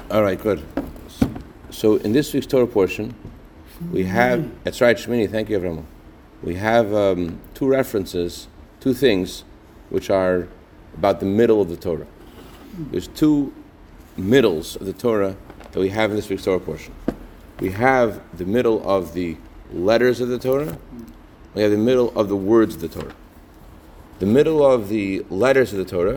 All right, good. So in this week's Torah portion, we have, that's right, Shmini, thank you, Avraham. We have two references, two things, which are about the middle of the Torah. There's two middles of the Torah that we have in this week's Torah portion. We have the middle of the letters of the Torah. We have the middle of the words of the Torah. The middle of the letters of the Torah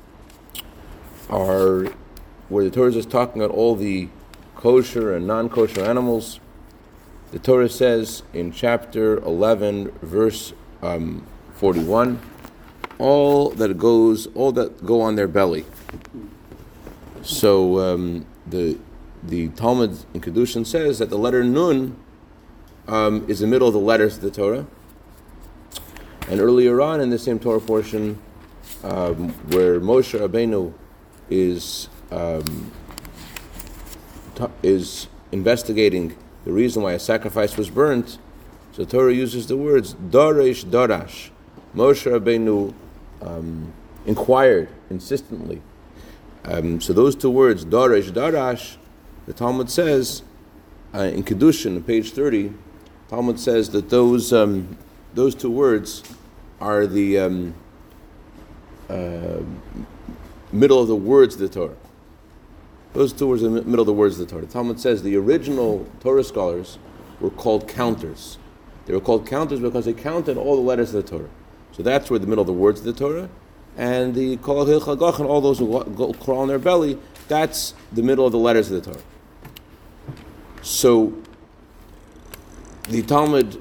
are where the Torah is just talking about all the kosher and non-kosher animals. The Torah says in chapter 11, verse 41, all that go on their belly. So the Talmud in Kedushin says that the letter Nun is the middle of the letters of the Torah. And earlier on in the same Torah portion, where Moshe Rabbeinu is investigating the reason why a sacrifice was burnt, so the Torah uses the words Doresh Dorash. Moshe Rabbeinu inquired insistently. So those two words, Doresh Dorash, the Talmud says in Kedushin, on page 30, Talmud says that those two words are the middle of the words of the Torah. Those two words are the middle of the words of the Torah. The Talmud says the original Torah scholars were called counters. They were called counters because they counted all the letters of the Torah. So that's where the middle of the words of the Torah. And the Kol Chagach and all those who crawl on their belly, that's the middle of the letters of the Torah. So the Talmud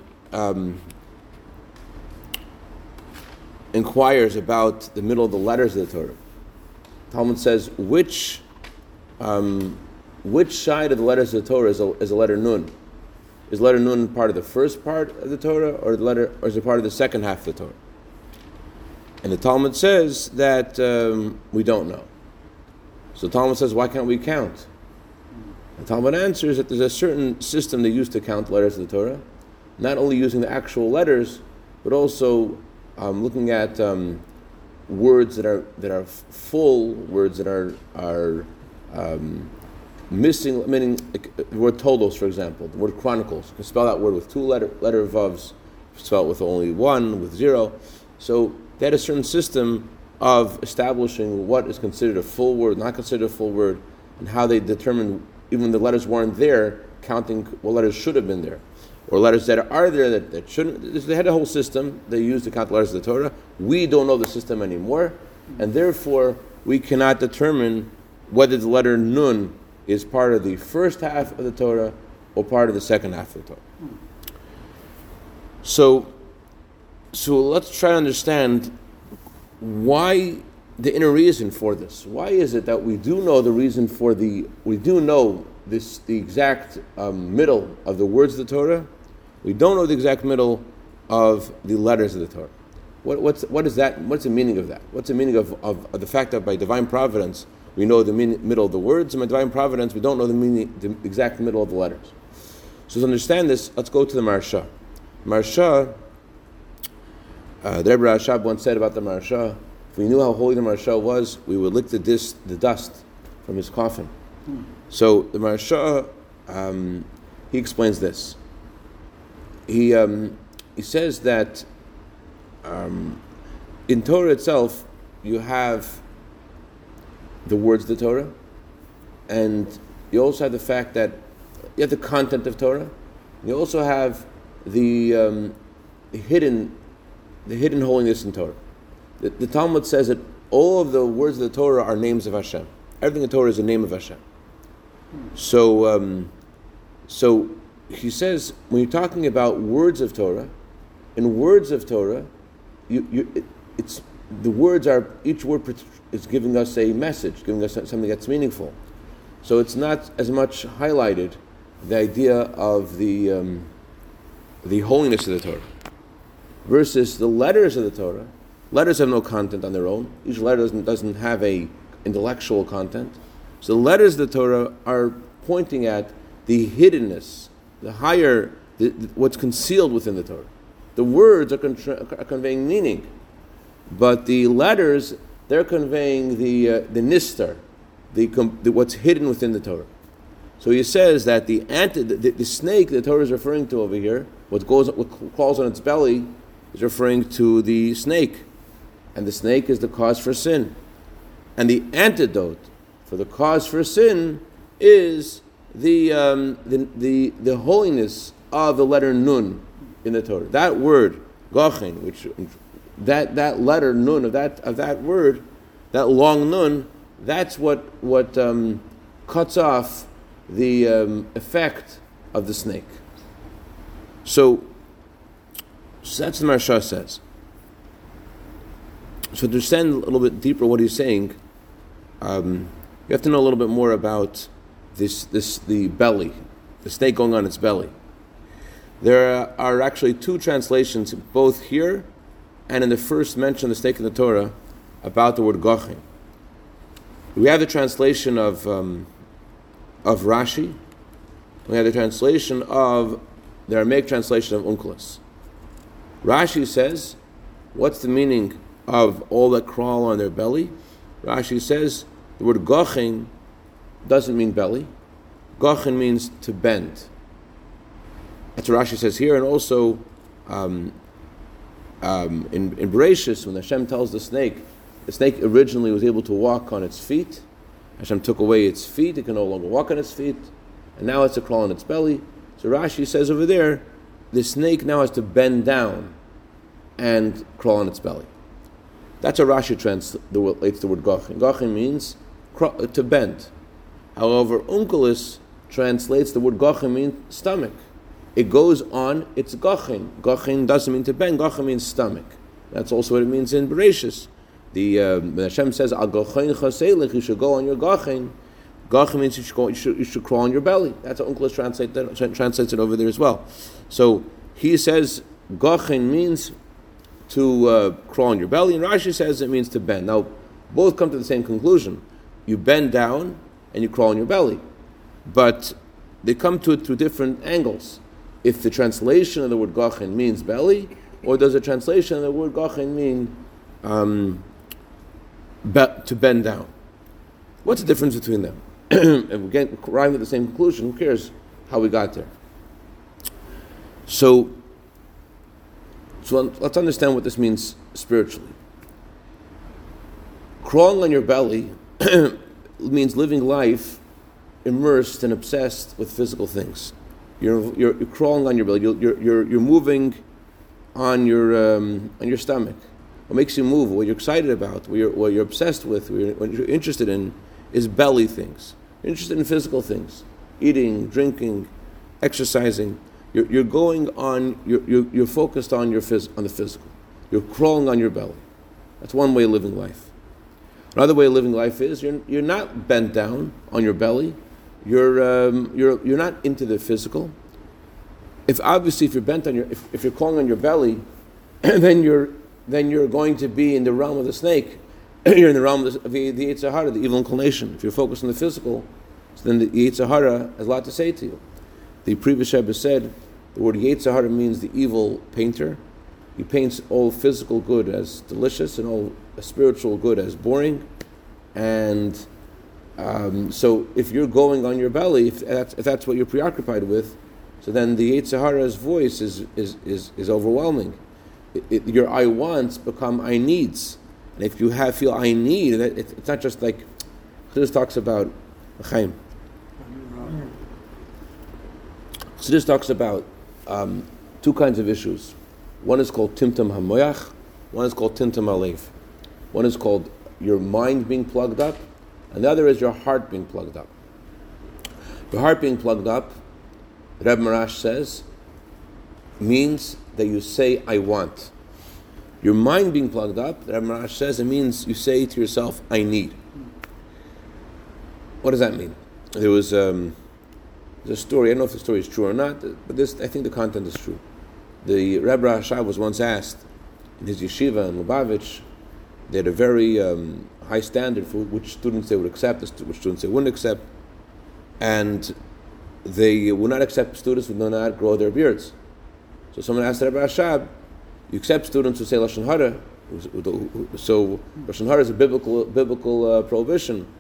inquires about the middle of the letters of the Torah. Talmud says, which side of the letters of the Torah is a letter Nun? Is letter Nun part of the first part of the Torah, or is it part of the second half of the Torah? And the Talmud says that we don't know. So the Talmud says, why can't we count? The Talmud answers that there's a certain system they use to count letters of the Torah, not only using the actual letters, but also looking at words that are full, words that are missing, meaning the word Todos, for example, the word Chronicles. You can spell that word with two letter vavs, spell it with only one, with zero. So they had a certain system of establishing what is considered a full word, not considered a full word, and how they determined, even when the letters weren't there, counting what letters should have been there, or letters that are there that shouldn't. They had a whole system they used to count the letters of the Torah. We don't know the system anymore, and therefore we cannot determine whether the letter Nun is part of the first half of the Torah or part of the second half of the Torah. So let's try to understand why, the inner reason for this. Why is it that we do know the reason for the exact middle of the words of the Torah? We don't know the exact middle of the letters of the Torah. What is that? What's the meaning of that? What's the meaning of the fact that by divine providence we know the middle of the words, and by divine providence we don't know the exact middle of the letters? So to understand this, let's go to the Maharsha. Maharsha, the Rebbe Rashab once said about the Maharsha, if we knew how holy the Maharsha was, we would lick the dust from his coffin. So the Maharsha, he explains this. He says that in Torah itself, you have the words of the Torah, and you also have the fact that you have the content of Torah. You also have the hidden holiness in Torah. The Talmud says that all of the words of the Torah are names of Hashem. Everything in Torah is a name of Hashem. So he says, when you're talking about words of Torah, in words of Torah, it's the words are, each word is giving us a message, giving us something that's meaningful. So it's not as much highlighted the idea of the holiness of the Torah versus the letters of the Torah. Letters have no content on their own. Each letter doesn't have a intellectual content. So the letters of the Torah are pointing at the hiddenness, the higher, what's concealed within the Torah. The words are conveying meaning, but the letters, they're conveying the nistar, what's hidden within the Torah. So he says that the snake the Torah is referring to over here, what crawls on its belly, is referring to the snake, and the snake is the cause for sin, and the antidote for the cause for sin is the holiness of the letter Nun in the Torah. That word Gachin, which that letter Nun of that word, that long Nun, that's what cuts off the effect of the snake. So that's what the Maharsha says. So to understand a little bit deeper what he's saying, you have to know a little bit more about the belly, the snake going on its belly. There are actually two translations, both here and in the first mention of the snake in the Torah, about the word Gachin. We have the translation of Rashi. We have the translation of the Aramaic translation of Onkelos. Rashi says, what's the meaning of all that crawl on their belly? Rashi says the word Gachin doesn't mean belly. Gachin means to bend. That's what Rashi says here, and also in Bereshis, when Hashem tells the snake originally was able to walk on its feet. Hashem took away its feet; it can no longer walk on its feet, and now it's to crawl on its belly. So Rashi says over there, the snake now has to bend down and crawl on its belly. That's a Rashi translates the word Gachin. Gachin means to bend. However, Onkelos translates the word Gachin means stomach. It goes on its Gachin. Gachin doesn't mean to bend. Gachin means stomach. That's also what it means in Bereshis. When Hashem says Al Gachin Chaselech, you should go on your Gachin. Gachin means you should crawl on your belly. That's what Onkelos translates it over there as well. So he says Gachin means to crawl on your belly, and Rashi says it means to bend. Now, both come to the same conclusion. You bend down and you crawl on your belly. But they come to it through different angles. If the translation of the word Gachin means belly, or does the translation of the word Gachin mean to bend down? What's the difference between them? And we arrive at the same conclusion. Who cares how we got there? So let's understand what this means spiritually. Crawling on your belly means living life immersed and obsessed with physical things. You're crawling on your belly. You're moving on your stomach. What makes you move, what you're excited about, what you're obsessed with, what you're interested in, is belly things. You're interested in physical things, eating, drinking, exercising. You're going on. You're focused on the physical. You're crawling on your belly. That's one way of living life. Another way of living life is you're not bent down on your belly. You're not into the physical. If you're bent on if you're crawling on your belly, then you're going to be in the realm of the snake. You're in the realm of the Yetzer Hara, the evil inclination. If you're focused on the physical, so then the Yetzer Hara has a lot to say to you. The previous Rebbe said the word Yetzer Hara means the evil painter. He paints all physical good as delicious and all spiritual good as boring. And so if you're going on your belly, if that's what you're preoccupied with, so then the Yetzer Hara's voice is overwhelming. Your I wants become I needs. And if you feel I need, it's not just like Chassidus talks about Chaim. Chassidus talks about two kinds of issues. One is called Timtum HaMoyach, one is called Timtum HaLev. One is called your mind being plugged up, and the other is your heart being plugged up. Your heart being plugged up, Reb Marash says, means that you say, I want. Your mind being plugged up, Reb Marash says, it means you say to yourself, I need. What does that mean? There was a story, I don't know if the story is true or not, but I think the content is true. The Reb Rashab was once asked in his yeshiva in Lubavitch, they had a very high standard for which students they would accept, which students they wouldn't accept, and they would not accept students who do not grow their beards. So someone asked Reb Rashab, you accept students who say Lashon Hara, so Lashon Hara is a biblical prohibition,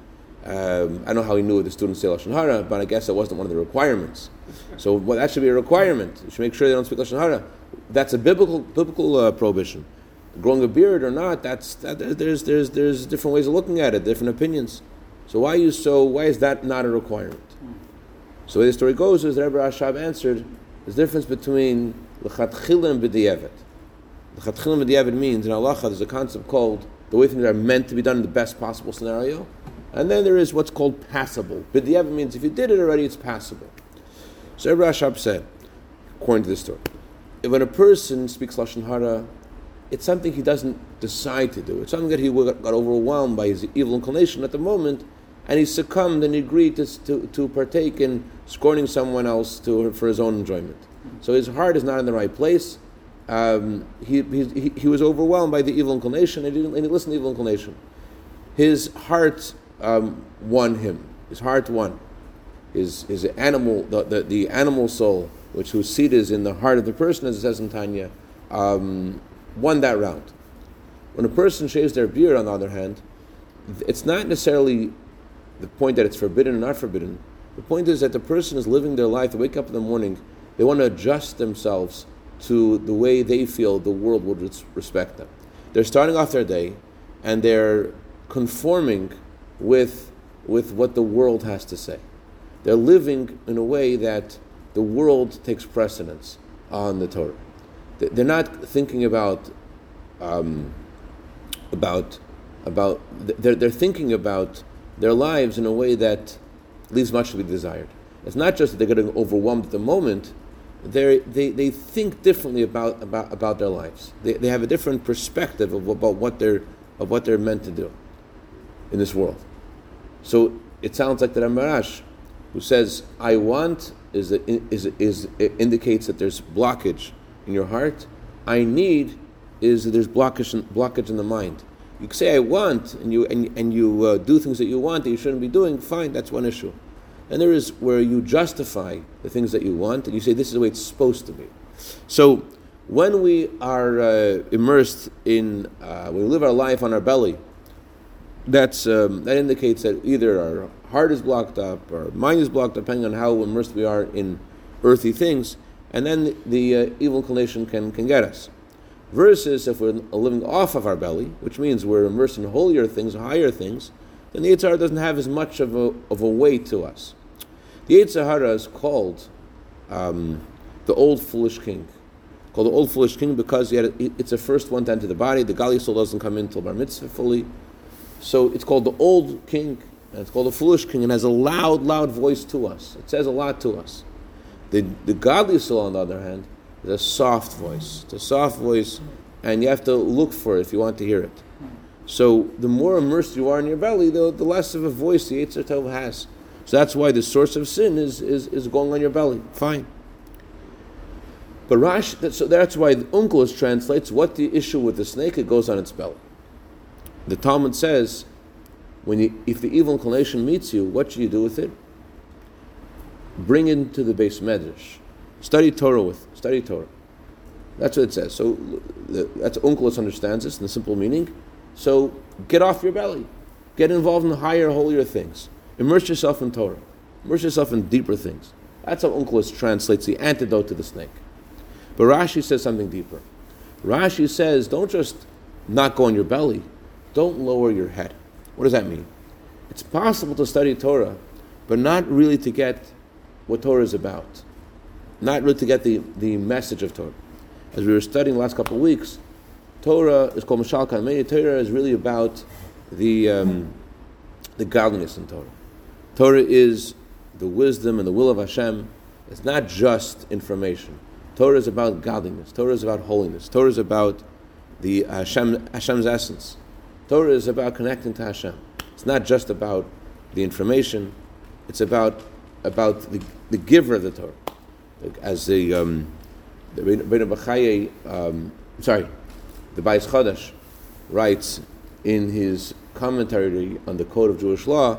I don't know how he knew the students say Lashon Hara, but I guess it wasn't one of the requirements. So that should be a requirement. You should make sure they don't speak Lashon Hara. That's a biblical prohibition. Growing a beard or not, there's different ways of looking at it, different opinions. So why is that not a requirement? So the way the story goes is that Rebbe Rashab answered, there's a difference between l'chatchila and b'di'evet. L'chatchila and b'di'evet means in halacha there's a concept called the way things are meant to be done in the best possible scenario, and then there is what's called passable. B'di'evet means if you did it already, it's passable. So Rebbe Rashab said, according to this story, if when a person speaks Lashon Hara, it's something he doesn't decide to do. It's something that he got overwhelmed by his evil inclination at the moment, and he succumbed and he agreed to partake in scorning someone else for his own enjoyment. So his heart is not in the right place. He was overwhelmed by the evil inclination, and he listened to the evil inclination. His heart won him. His heart won. His animal, the animal soul, whose seat is in the heart of the person, as it says in Tanya, won that round. When a person shaves their beard, on the other hand, it's not necessarily the point that it's forbidden or not forbidden. The point is that the person is living their life. They wake up in the morning, they want to adjust themselves to the way they feel the world would respect them. They're starting off their day, and they're conforming with what the world has to say. They're living in a way that the world takes precedence on the Torah. They're not thinking about they're thinking about their lives in a way that leaves much to be desired. It's not just that they're getting overwhelmed at the moment. They think differently about their lives. They have a different perspective about what they're meant to do in this world. So it sounds like the Ramarash, who says "I want" it indicates that there's blockage in your heart. "I need" is that there's blockage in the mind. You say "I want" and you do things that you want that you shouldn't be doing. Fine, that's one issue. And there is where you justify the things that you want and you say this is the way it's supposed to be. So when we are immersed in when we live our life on our belly, that indicates that either our heart is blocked up or our mind is blocked up, depending on how immersed we are in earthy things, and then the evil inclination can get us. Versus if we're living off of our belly, which means we're immersed in holier things, higher things, then the Yetzer Hara doesn't have as much of a weight to us. The Yetzer Hara is called the old foolish king. Called the old foolish king because it's the first one to enter the body. The Gali soul doesn't come in until Bar Mitzvah fully. So it's called the old king, and it's called the foolish king, and has a loud voice to us. It says a lot to us. The godly soul, on the other hand, is a soft voice. It's a soft voice, and you have to look for it if you want to hear it. So the more immersed you are in your belly, the less of a voice the Yetzer Tov has. So that's why the source of sin is going on your belly. Fine. But that's why the Onkelos translates what the issue with the snake, it goes on its belly. The Talmud says, if the evil inclination meets you, what should you do with it? Bring it to the Beis Medrash. Study Torah. That's what it says. So that's Onkelos understands this in the simple meaning. So get off your belly. Get involved in the higher, holier things. Immerse yourself in Torah. Immerse yourself in deeper things. That's how Onkelos translates the antidote to the snake. But Rashi says something deeper. Rashi says, don't just not go on your belly. Don't lower your head. What does that mean? It's possible to study Torah, but not really to get what Torah is about. Not really to get the message of Torah. As we were studying the last couple of weeks, Torah is called Mashal Kamei. Torah is really about the godliness in Torah. Torah is the wisdom and the will of Hashem. It's not just information. Torah is about godliness. Torah is about holiness. Torah is about the Hashem's essence. Torah is about connecting to Hashem. It's not just about the information. It's about the giver of the Torah. As the Rebbeinu Bachai, the Bais Chodesh writes in his commentary on the Code of Jewish Law,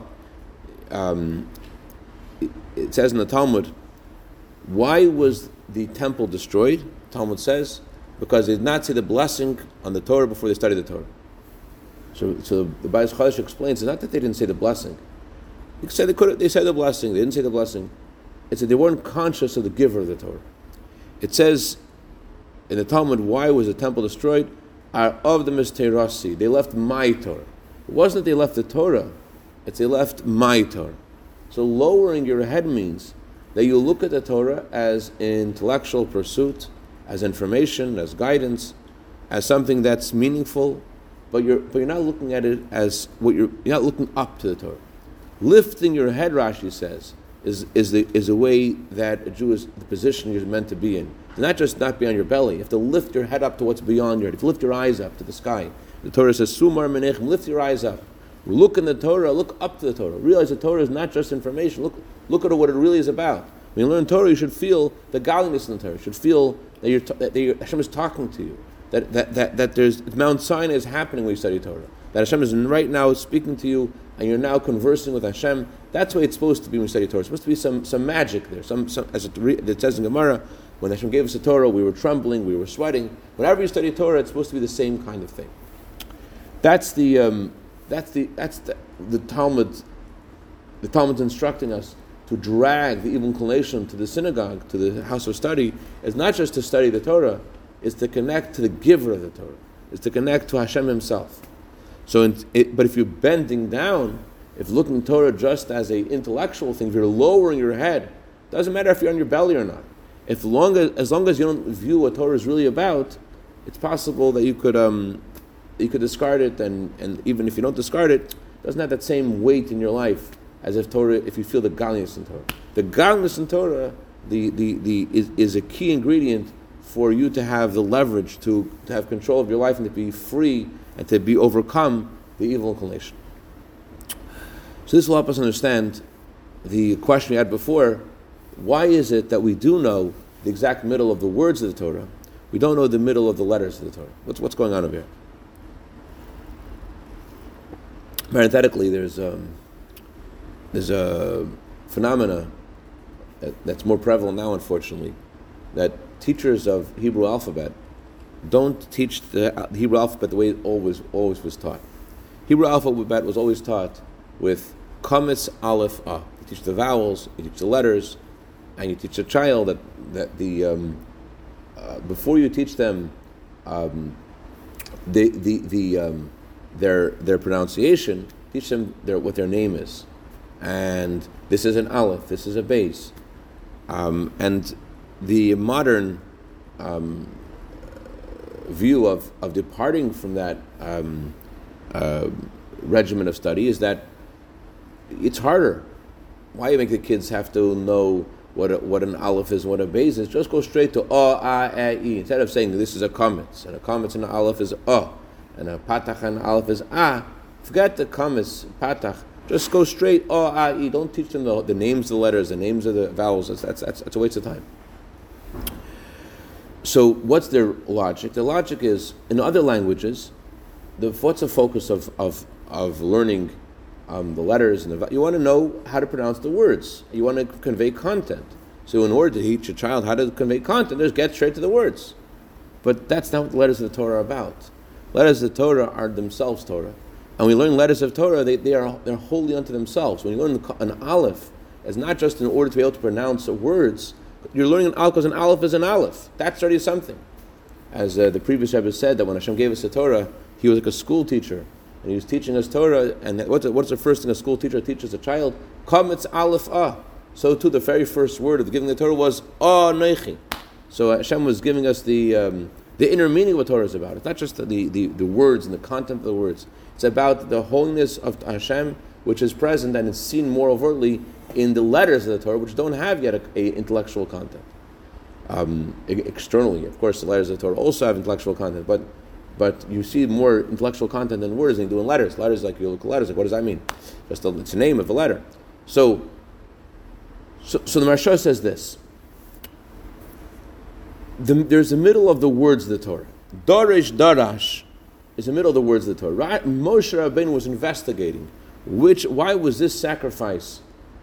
it says in the Talmud, why was the temple destroyed? Talmud says, because they did not say the blessing on the Torah before they studied the Torah. So the Bais Chodesh explains, it's not that they didn't say the blessing. You said they said the blessing. They didn't say the blessing. It said they weren't conscious of the giver of the Torah. It says in the Talmud, why was the temple destroyed? Are of the misterasi. They left my Torah. It wasn't that they left the Torah. It's they left my Torah. So lowering your head means that you look at the Torah as intellectual pursuit, as information, as guidance, as something that's meaningful, but you're not looking at it as you're not looking up to the Torah. Lifting your head, Rashi says, is a way that a Jew is the position you're meant to be in. Not just not be on your belly. You have to lift your head up to what's beyond your head. You have to lift your eyes up to the sky. The Torah says, Sumar menechem, lift your eyes up. Look in the Torah, look up to the Torah. Realize the Torah is not just information. Look at what it really is about. When you learn Torah, you should feel the godliness in the Torah. You should feel that Hashem is talking to you. That there's Mount Sinai is happening when you study Torah. That Hashem is right now speaking to you, and you're now conversing with Hashem. That's the way it's supposed to be when you study Torah. It's supposed to be some magic there. As it says in Gemara, when Hashem gave us the Torah, we were trembling, we were sweating. Whenever you study Torah, it's supposed to be the same kind of thing. That's the Talmud. The Talmud's instructing us to drag the evil inclination to the synagogue, to the house of study, is not just to study the Torah, it's to connect to the giver of the Torah. It's to connect to Hashem Himself. But if you're bending down, if looking at Torah just as an intellectual thing, if you're lowering your head, doesn't matter if you're on your belly or not. As long as you don't view what Torah is really about, it's possible that you could discard it, and even if you don't discard it, it doesn't have that same weight in your life as if you feel the godliness in Torah. The godliness in Torah is a key ingredient for you to have the leverage to have control of your life and to be free and to be overcome the evil inclination. So this will help us understand the question we had before. Why is it that we do know the exact middle of the words of the Torah? We don't know the middle of the letters of the Torah. What's going on over here? Parenthetically, there's a phenomena that's more prevalent now, unfortunately, that teachers of Hebrew alphabet don't teach the Hebrew alphabet the way it always was taught. Hebrew alphabet was always taught with kametz aleph ah. You teach the vowels, you teach the letters, and you teach the child that the before you teach them their pronunciation, teach them what their name is, and this is an aleph, this is a base, and the modern view of departing from that regimen of study is that it's harder. Why make the kids have to know what an aleph is and what a base is? Just go straight to e. Instead of saying this is a kametz, and a kametz and an aleph is and a patach and an aleph is forget the kametz, patach. Just go straight e. Don't teach them the names of the letters, the names of the vowels. That's a waste of time. So what's their logic? The logic is, in other languages, what's the focus of learning the letters and you want to know how to pronounce the words. You want to convey content. So in order to teach a child how to convey content, just get straight to the words. But that's not what the letters of the Torah are about. Letters of the Torah are themselves Torah. And when we learn letters of Torah, they're wholly unto themselves. When you learn an aleph, it's not just in order to be able to pronounce the words. You're learning an aleph because an aleph is an aleph. That's already something. As the previous Rebbe said, that when Hashem gave us the Torah, he was like a school teacher. And he was teaching us Torah, and what's the first thing a school teacher teaches a child? Kametz aleph ah. So too, the very first word of giving the Torah was neichi. So Hashem was giving us the inner meaning of what Torah is about. It's not just the words and the content of the words. It's about the holiness of Hashem, which is present and is seen more overtly in the letters of the Torah, which don't have yet a intellectual content. Externally, of course, the letters of the Torah also have intellectual content, but you see more intellectual content in words than you do in letters. Letters, like you look at letters, like what does that mean? It's the name of a letter. So the Maharsha says this. There's the middle of the words of the Torah. Darish Darash is the middle of the words of the Torah. Moshe Rabbeinu was investigating why was this sacrifice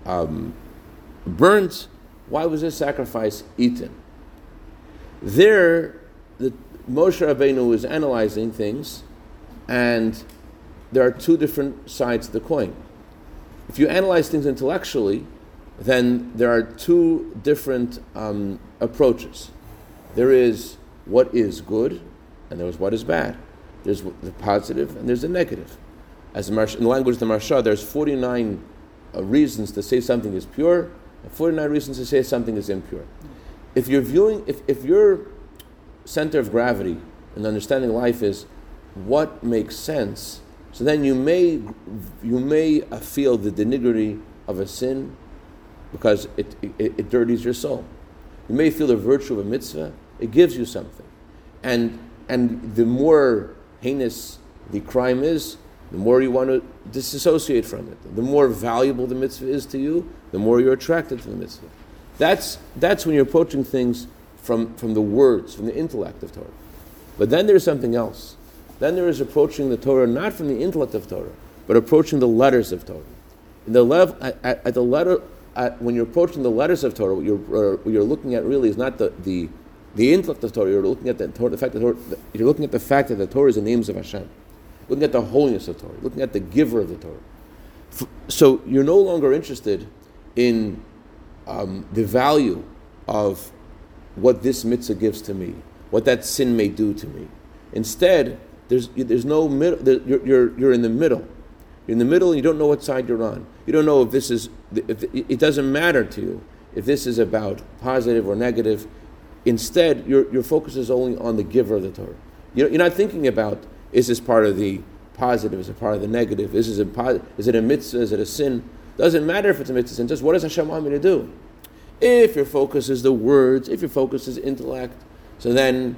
burnt? Why was this sacrifice eaten? There, Moshe Rabbeinu is analyzing things, and there are two different sides of the coin. If you analyze things intellectually, then there are two different approaches. There is what is good, and there is what is bad. There's the positive, and there's the negative. As in the language of the Marsha, there's 49 reasons to say something is pure, and 49 reasons to say something is impure. If you're viewing, if your center of gravity in understanding life is what makes sense, so then you may feel the dignity of a sin because it dirties your soul. You may feel the virtue of a mitzvah; it gives you something, and the more heinous the crime is, the more you want to disassociate from it. The more valuable the mitzvah is to you, the more you're attracted to the mitzvah. That's when you're approaching things from the words, from the intellect of Torah. But then there's something else. Then there is approaching the Torah not from the intellect of Torah, but approaching the letters of Torah. When you're approaching the letters of Torah, what you're looking at really is not the intellect of Torah. You're looking at you're looking at the fact that the Torah is the names of Hashem. Looking at the holiness of Torah. Looking at the giver of the Torah. So you're no longer interested in the value of what this mitzvah gives to me, what that sin may do to me. Instead, there's no middle. You're in the middle. You're in the middle, and you don't know what side you're on. You don't know if this is. It doesn't matter to you if this is about positive or negative. Instead, your focus is only on the giver of the Torah. You're not thinking about, is this part of the positive? Is it part of the negative? Is it a mitzvah? Is it a sin? Doesn't matter if it's a mitzvah. Just what does Hashem want me to do? If your focus is the words, if your focus is intellect, so then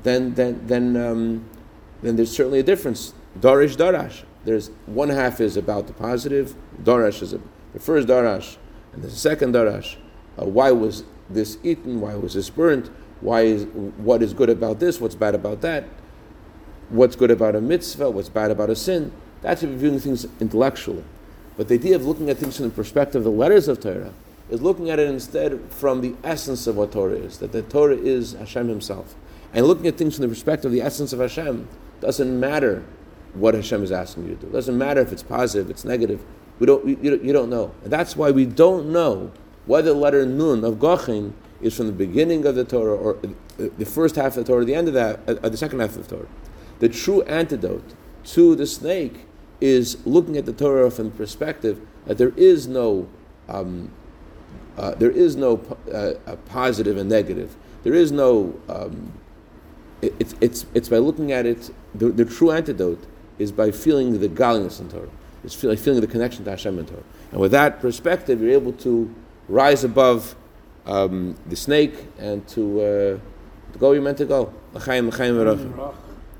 there's certainly a difference. Darish, darash. There's one half is about the positive. Darash is the first darash, and the second darash. Why was this eaten? Why was this burnt? What is good about this? What's bad about that? What's good about a mitzvah? What's bad about a sin? That's if you're viewing things intellectually. But the idea of looking at things from the perspective of the letters of Torah is looking at it instead from the essence of what Torah is, that the Torah is Hashem Himself. And looking at things from the perspective of the essence of Hashem doesn't matter what Hashem is asking you to do. It doesn't matter if it's positive, it's negative. You don't know. And that's why we don't know whether the letter Nun of Gochin is from the beginning of the Torah or the first half of the Torah, or the end of the second half of the Torah. The true antidote to the snake is looking at the Torah from the perspective that there is no positive and negative. There is no. It's by looking at it. The true antidote is by feeling the godliness in Torah. It's feeling the connection to Hashem in Torah. And with that perspective, you're able to rise above the snake and to go where you're meant to go. L'chaim, l'chaim, v'rachim.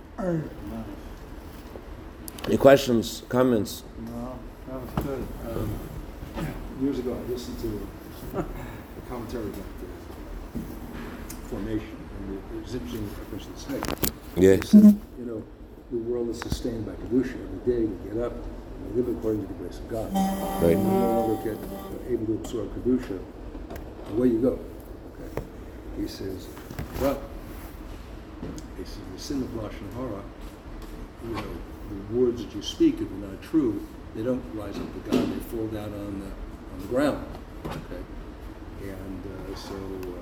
Any questions, comments? No, that was good. Years ago, I listened to a commentary about the formation, and it was interesting reference to the snake. Yes. Said, the world is sustained by kedusha. Every day we get up, and we live according to the grace of God. Right. We no longer get able to absorb kedusha. Away you go. Okay. He says, the sin of lashon hara, the words that you speak, if they're not true, they don't rise up to God. They fall down on the ground. Okay, and so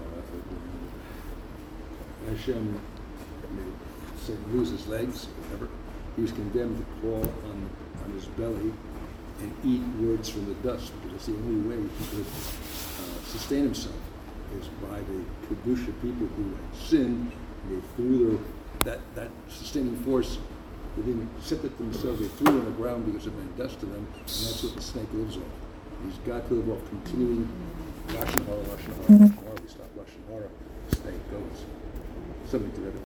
Hashem lose his legs, whatever. He was condemned to crawl on his belly and eat words from the dust, because it's the only way he could sustain himself is by the kedusha people who had sinned. They threw that sustaining force. They didn't sip it themselves. They threw it on the ground because it meant dust to them, and that's what the snake lives off. He's got to live off continuing lashon hara. We stop lashon hara, the snake goes. Something to that